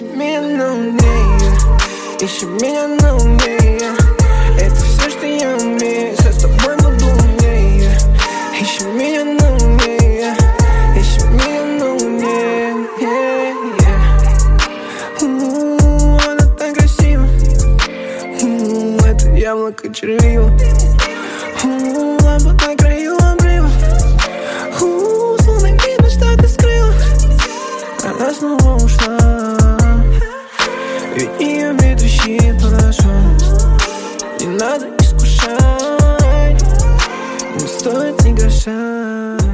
Ищи меня на луне, ищи меня на луне. Это все, что я умею, все с тобой буду умнее. Ищи меня на луне, ищи меня на луне. Она так красива, это яблоко червива. Лампа на краю обрыва, словно видно, что ты скрыла. Она снова ушла, ведь ее ведущий подошел. Не надо искушать, не стоит ни гроша.